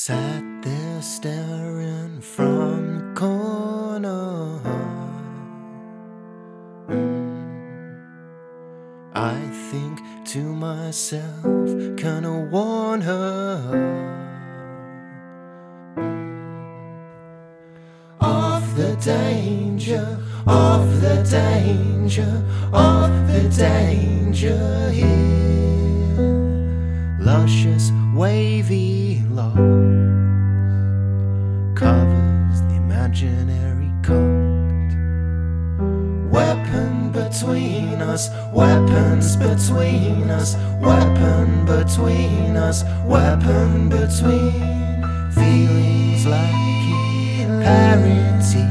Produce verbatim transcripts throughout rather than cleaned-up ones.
Sat there staring from the corner. Mm. I think to myself, can I warn her mm. of the danger, of the danger, of the danger here. Luscious, wavy locks covers the imaginary coat. Weapon between us, weapons between us, weapon between us, weapon between. Feelings lacking parity,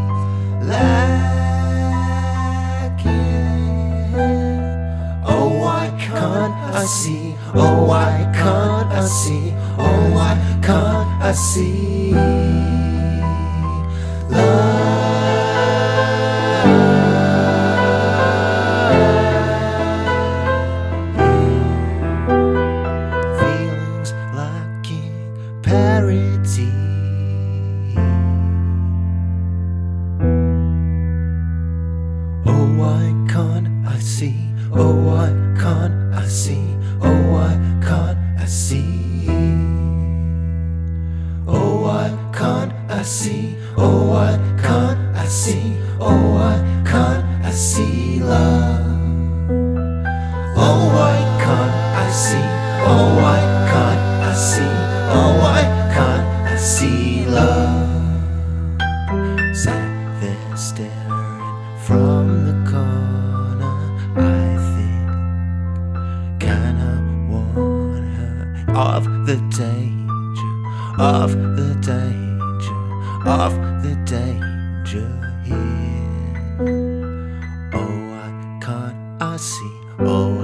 lacking. Oh, why can't I see? Oh, why can't I see? Oh, why can't I see love? Feelings lacking parity. Oh, why can't I see? Oh, why can't I see? Oh, why can't I see? Oh, why can't I see? Oh, why can't I see? Oh, why can't I see love? Oh, why can't I see? Oh, why can't I see? Oh, why can't I see love? Sat there staring from the corner. I think, can I warn her of the danger, of the danger, of the danger here? Oh, why can't I see? Oh,